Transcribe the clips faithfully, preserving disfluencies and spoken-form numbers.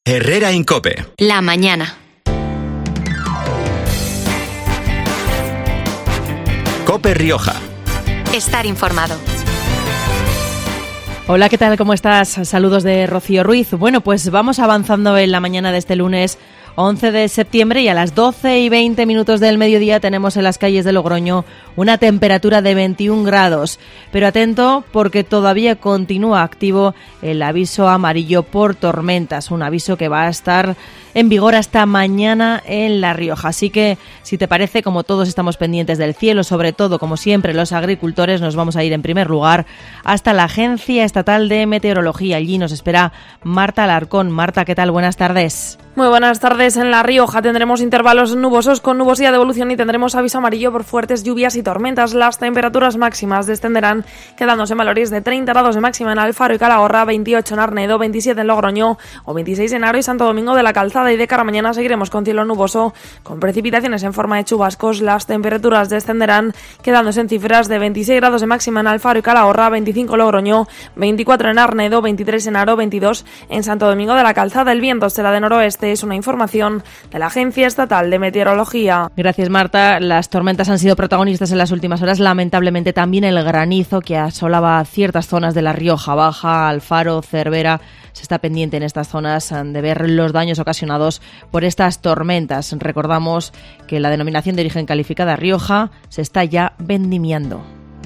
Herrera Incope. La mañana. Cope Rioja. Estar informado. Hola, ¿qué tal? ¿Cómo estás? Saludos de Rocío Ruiz. Bueno, pues vamos avanzando en la mañana de este lunes once de septiembre y a las doce y veinte minutos del mediodía tenemos en las calles de Logroño una temperatura de veintiún grados. Pero atento porque todavía continúa activo el aviso amarillo por tormentas, un aviso que va a estar en vigor hasta mañana en La Rioja. Así que, si te parece, como todos estamos pendientes del cielo, sobre todo, como siempre, los agricultores, nos vamos a ir en primer lugar hasta la Agencia Estatal de Meteorología. Allí nos espera Marta Alarcón. Marta, ¿qué tal? Buenas tardes. Muy buenas tardes. En La Rioja tendremos intervalos nubosos con nubosidad de evolución y tendremos aviso amarillo por fuertes lluvias y tormentas. Las temperaturas máximas descenderán, quedándose en valores de treinta grados de máxima en Alfaro y Calahorra, veintiocho en Arnedo, veintisiete en Logroño o veintiséis en Haro y Santo Domingo de la Calzada. Y de cara a mañana seguiremos con cielo nuboso, con precipitaciones en forma de chubascos. Las temperaturas descenderán, quedándose en cifras de veintiséis grados de máxima en Alfaro y Calahorra, veinticinco en Logroño, veinticuatro en Arnedo, veintitrés en Haro, veintidós en Santo Domingo de la Calzada. El viento será de noroeste. Es una información de la Agencia Estatal de Meteorología. Gracias, Marta. Las tormentas han sido protagonistas en las últimas horas. Lamentablemente también el granizo que asolaba ciertas zonas de La Rioja Baja, Alfaro, Cervera. Se está pendiente en estas zonas de ver los daños ocasionados por estas tormentas. Recordamos que la denominación de origen calificada Rioja se está ya vendimiando.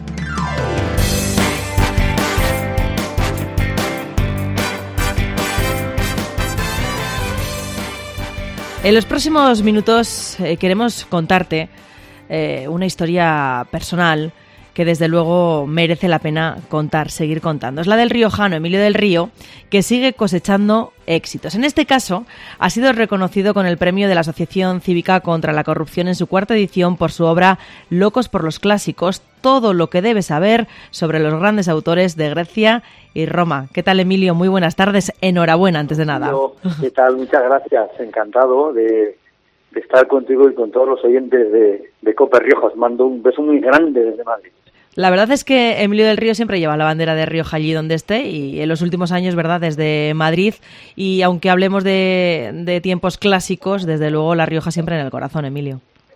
En los próximos minutos eh, queremos contarte eh, una historia personal que desde luego merece la pena contar, seguir contando. Es la del riojano Emilio del Río, que sigue cosechando éxitos. En este caso, ha sido reconocido con el premio de la Asociación Cívica contra la Corrupción en su cuarta edición por su obra Locos por los Clásicos, todo lo que debes saber sobre los grandes autores de Grecia y Roma. ¿Qué tal, Emilio? Muy buenas tardes. Enhorabuena, antes de nada. ¿Qué tal? Muchas gracias. Encantado de, de estar contigo y con todos los oyentes de, de Cope Rioja. Os mando un beso muy grande desde Madrid. La verdad es que Emilio del Río siempre lleva la bandera de Rioja allí donde esté y en los últimos años, ¿verdad?, desde Madrid. Y aunque hablemos de, de tiempos clásicos, desde luego La Rioja siempre en el corazón, Emilio.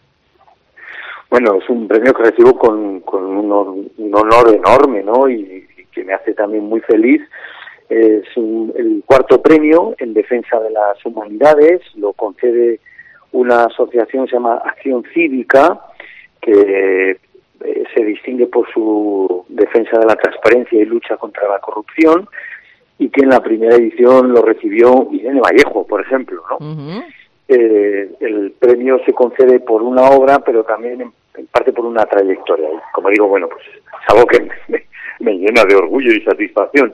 Bueno, es un premio que recibo con, con un, honor, un honor enorme, ¿no? Y, y que me hace también muy feliz. Es un, el cuarto premio en defensa de las humanidades. Lo concede una asociación que se llama Acción Cívica, que se distingue por su defensa de la transparencia y lucha contra la corrupción, y que en la primera edición lo recibió Irene Vallejo, por ejemplo, ¿no? Uh-huh. Eh, el premio se concede por una obra, pero también en, en parte por una trayectoria. Y como digo, bueno, pues es algo que me, me llena de orgullo y satisfacción.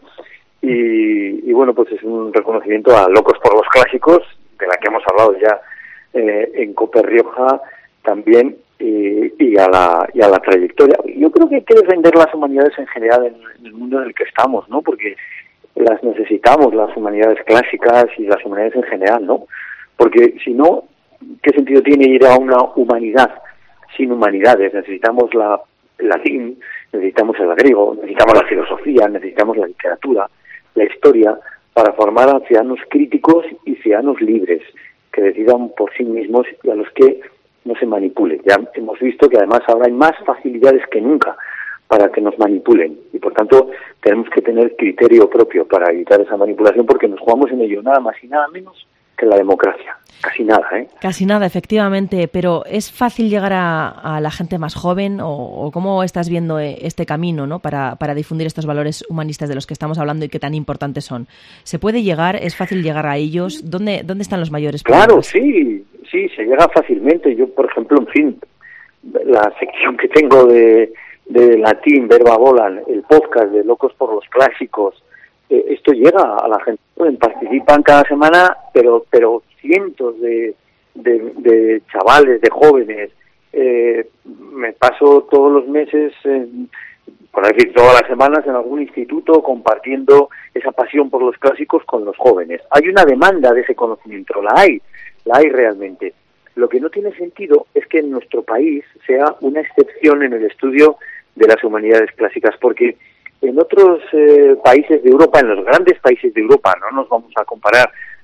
Y, y bueno, pues es un reconocimiento a Locos por los Clásicos, de la que hemos hablado ya eh, en Cope Rioja también, y, y a la y a la trayectoria. Yo creo que hay que defender las humanidades en general en, en el mundo en el que estamos, ¿no? Porque las necesitamos, las humanidades clásicas y las humanidades en general, ¿no? Porque si no, ¿qué sentido tiene ir a una humanidad sin humanidades? Necesitamos la, el latín, necesitamos el griego, necesitamos la filosofía, necesitamos la literatura, la historia, para formar a ciudadanos críticos y ciudadanos libres, que decidan por sí mismos y a los que no se manipulen. Ya hemos visto que además ahora hay más facilidades que nunca para que nos manipulen y por tanto tenemos que tener criterio propio para evitar esa manipulación, porque nos jugamos en ello nada más y nada menos que la democracia. Casi nada, ¿eh? Casi nada, efectivamente, pero ¿es fácil llegar a, a la gente más joven o, o cómo estás viendo este camino, ¿no?, para, para difundir estos valores humanistas de los que estamos hablando y que tan importantes son? ¿Se puede llegar? ¿Es fácil llegar a ellos? ¿Dónde, dónde están los mayores problemas? Claro, sí, sí, se llega fácilmente. Yo, por ejemplo, en fin, la sección que tengo de, de latín, Verba Volan, el podcast de Locos por los Clásicos, eh, esto llega a la gente. Bueno, participan cada semana, pero pero cientos de, de, de chavales, de jóvenes. Eh, me paso todos los meses, eh, por decir todas las semanas, en algún instituto compartiendo esa pasión por los clásicos con los jóvenes. Hay una demanda de ese conocimiento, la hay, la hay realmente. Lo que no tiene sentido es que en nuestro país sea una excepción en el estudio de las humanidades clásicas, porque en otros eh, países de Europa, en los grandes países de Europa, no nos vamos a comparar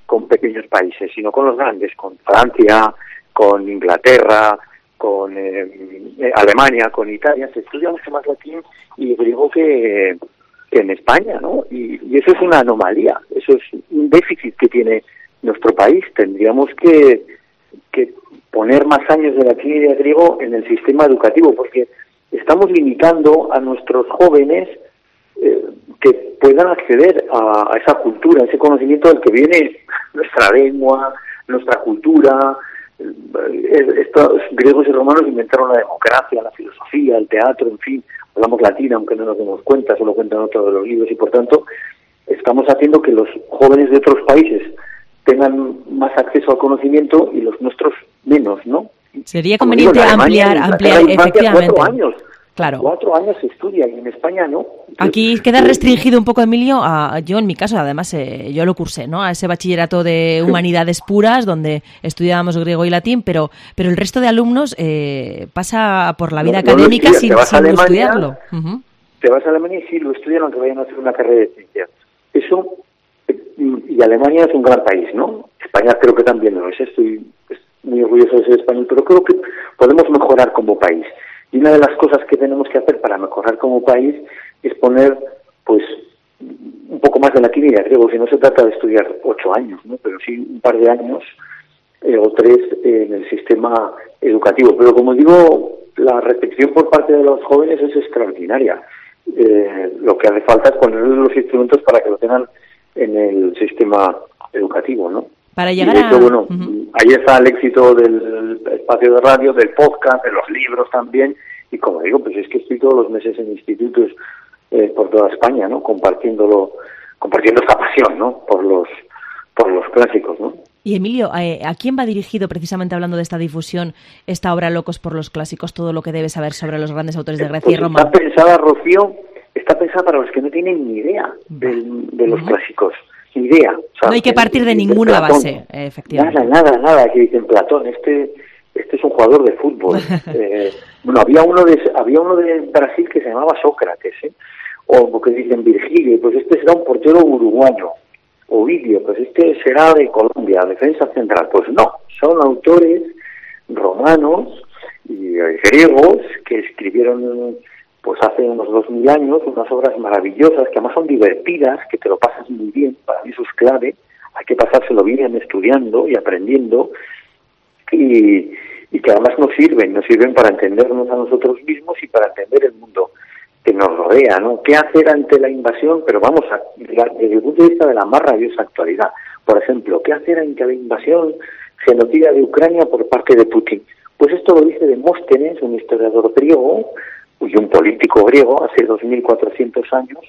con pequeños países, sino con los grandes, con Francia, con Inglaterra, con eh, Alemania, con Italia. Se estudia mucho más latín y griego que, que en España, ¿no? Y, y eso es una anomalía, eso es un déficit que tiene nuestro país. Tendríamos que, que poner más años de latín y de griego en el sistema educativo, porque estamos limitando a nuestros jóvenes eh, que puedan acceder a, a esa cultura, a ese conocimiento del que viene nuestra lengua, nuestra cultura. Estos griegos y romanos inventaron la democracia, la filosofía, el teatro, en fin, hablamos latín aunque no nos demos cuenta, solo cuentan otros de los libros, y por tanto estamos haciendo que los jóvenes de otros países tengan más acceso al conocimiento y los nuestros menos, ¿no? Sería conveniente digo, ampliar, ampliar, efectivamente. Cuatro años. Claro. Cuatro años se estudia y en España no. Aquí queda restringido un poco, Emilio, a, yo en mi caso, además, eh, yo lo cursé, ¿no? A ese bachillerato de humanidades puras, donde estudiábamos griego y latín, pero pero el resto de alumnos eh, pasa por la vida no, académica no sin, sin Alemania, estudiarlo. Uh-huh. Te vas a Alemania y sí lo estudian, aunque vayan a hacer una carrera de ciencia. Eso, y Alemania es un gran país, ¿no? España creo que también lo es. Estoy muy orgulloso de ser español, pero creo que podemos mejorar como país. Y una de las cosas que tenemos que hacer para mejorar como país es poner, pues, un poco más de latín y de griego. Si no se trata de estudiar ocho años, ¿no? Pero sí un par de años eh, o tres eh, en el sistema educativo. Pero como digo, la recepción por parte de los jóvenes es extraordinaria. Eh, lo que hace falta es ponerles los instrumentos para que lo tengan en el sistema educativo, ¿no? Para llegar y de hecho, a... bueno, uh-huh. ahí está el éxito del espacio de radio, del podcast, de los libros también, y como digo, pues es que estoy todos los meses en institutos eh, por toda España, ¿no? Compartiéndolo, compartiendo esta pasión, ¿no? Por los, por los clásicos, ¿no? Y Emilio, eh, ¿a quién va dirigido, precisamente hablando de esta difusión, esta obra Locos por los Clásicos, todo lo que debes saber sobre los grandes autores de Grecia pues y Roma? Está pensada, Rocío, está pensada para los que no tienen ni idea de, de los uh-huh. clásicos. Idea. O sea, no hay que partir de, de ninguna Platón, base, efectivamente. Nada, nada, nada, que dicen Platón, este este es un jugador de fútbol. eh, bueno, había uno de había uno de Brasil que se llamaba Sócrates, ¿eh? O que dicen Virgilio, pues este será un portero uruguayo. Ovidio, pues este será de Colombia, defensa central. Pues no, son autores romanos y griegos que escribieron pues hace unos dos mil años, unas obras maravillosas, que además son divertidas, que te lo pasas muy bien, para mí eso es clave, hay que pasárselo bien estudiando y aprendiendo, y, y que además nos sirven, nos sirven para entendernos a nosotros mismos y para entender el mundo que nos rodea, ¿no? ¿Qué hacer ante la invasión? Pero vamos, a, desde el punto de vista de la más rabiosa actualidad, por ejemplo, ¿qué hacer ante la invasión genocida de Ucrania por parte de Putin? Pues esto lo dice Demóstenes, un historiador griego, y un político griego, hace dos mil cuatrocientos años,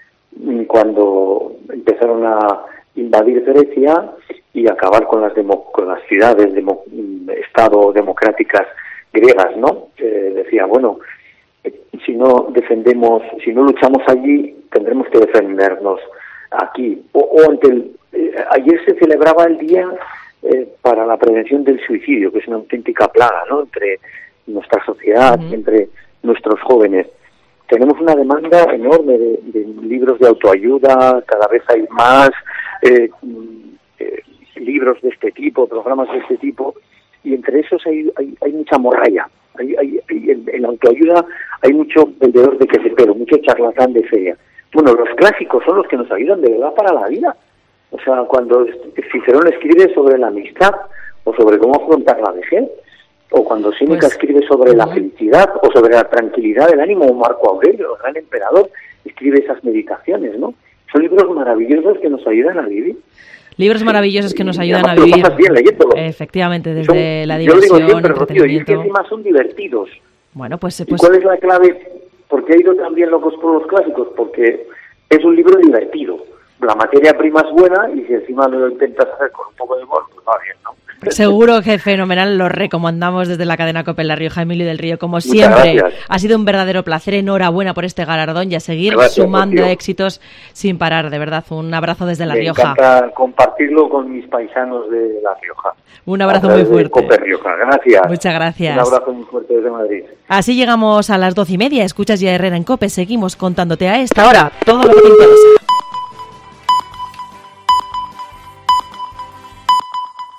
cuando empezaron a invadir Grecia y acabar con las demo, con las ciudades demo, estado democráticas griegas, ¿no? Eh, decía, bueno, si no defendemos, si no luchamos allí, tendremos que defendernos aquí. O, o ante el, eh, ayer se celebraba el día eh, para la prevención del suicidio, que es una auténtica plaga, ¿no? Entre nuestra sociedad, uh-huh. entre nuestros jóvenes. Tenemos una demanda enorme de, de libros de autoayuda, cada vez hay más eh, eh, libros de este tipo, programas de este tipo, y entre esos hay, hay, hay mucha morralla. Hay, hay, hay, en, en la autoayuda hay mucho vendedor de quesepero, mucho charlatán de feria. Bueno, los clásicos son los que nos ayudan de verdad para la vida. O sea, cuando Cicerón escribe sobre la amistad o sobre cómo afrontar la vejez, o cuando Séneca pues, escribe sobre uh-huh. la felicidad o sobre la tranquilidad del ánimo, o Marco Aurelio, el gran emperador, escribe esas meditaciones, ¿no? Son libros maravillosos que nos ayudan a vivir. Libros maravillosos que nos ayudan a vivir. Bien leyéndolo. Efectivamente, desde son, la diversión, yo lo digo siempre, Rocío, y es que entretenimiento. encima son divertidos. Bueno, pues, pues... ¿Y cuál es la clave? ¿Por qué ha ido tan bien Locos por los Clásicos? Porque es un libro divertido. La materia prima es buena y si encima lo intentas hacer con un poco de humor, pues va bien, ¿no? Seguro que fenomenal, lo recomendamos desde la cadena COPE en La Rioja. Emilio del Río, como Muchas siempre, gracias. Ha sido un verdadero placer, enhorabuena por este galardón y a seguir gracias, sumando tío. éxitos sin parar, de verdad, un abrazo desde La Me Rioja. Me encanta compartirlo con mis paisanos de La Rioja. Un abrazo muy fuerte. COPE Rioja, gracias. Muchas gracias. Un abrazo muy fuerte desde Madrid. Así llegamos a las doce y media, escuchas ya Herrera en COPE, seguimos contándote a esta hora todo lo que te interesa.